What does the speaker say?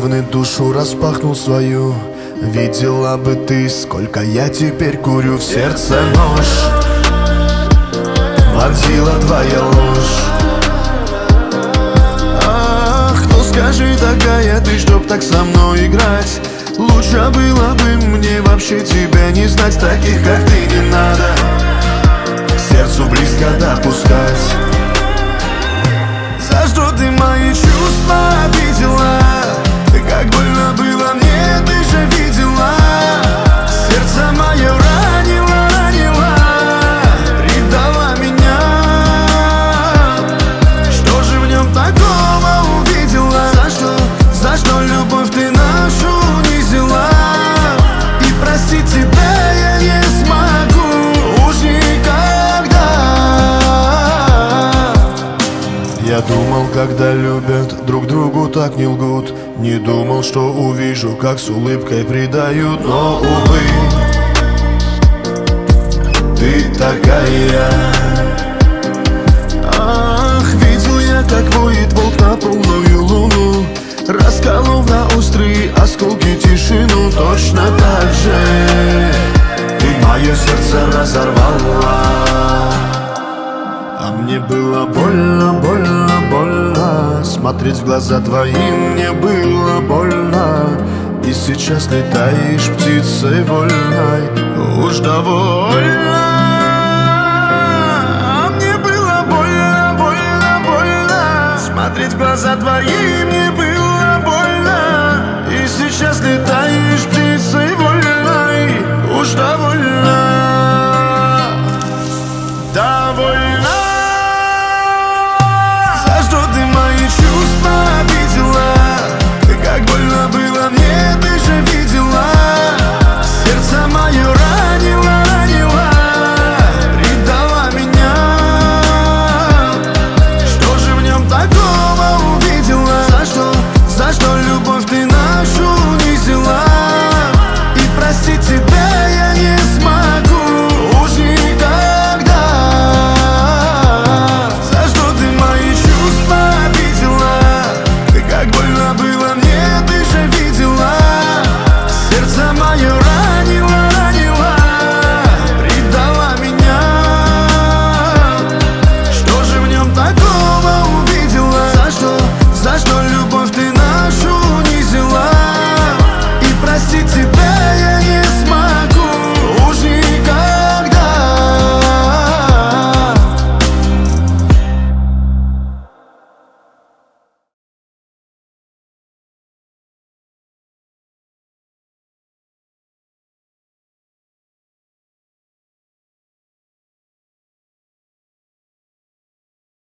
наивный душу распахнул свою. Видела бы ты, сколько я теперь курю. В сердце нож вонзила твоя ложь. Ах, ну скажи, такая ты, чтоб так со мной играть. Лучше было бы мне вообще тебя не знать. Таких, как ты, не надо к сердцу близко допускать. За что ты мои чувства обидела? Как больно было мне, ты же видела. Сердце мое ранило, ранило, предала меня. Что же в нем такого увидела? За что любовь ты нашу унизила? И простить тебя я не смогу уж никогда. Я думал, когда любят, друг другу так не лгут. Не думал, что увижу, как с улыбкой предают. Но, увы, ты такая. Ах, видел я, как воет волк на полную луну, расколов на острые осколки тишину. Точно так же ты мое сердце разорвала. А мне было больно, больно, больно. Смотреть в глаза твои мне было больно. И сейчас летаешь птицей вольной, уж довольно. А мне было больно, больно, больно. Смотреть в глаза твои мне было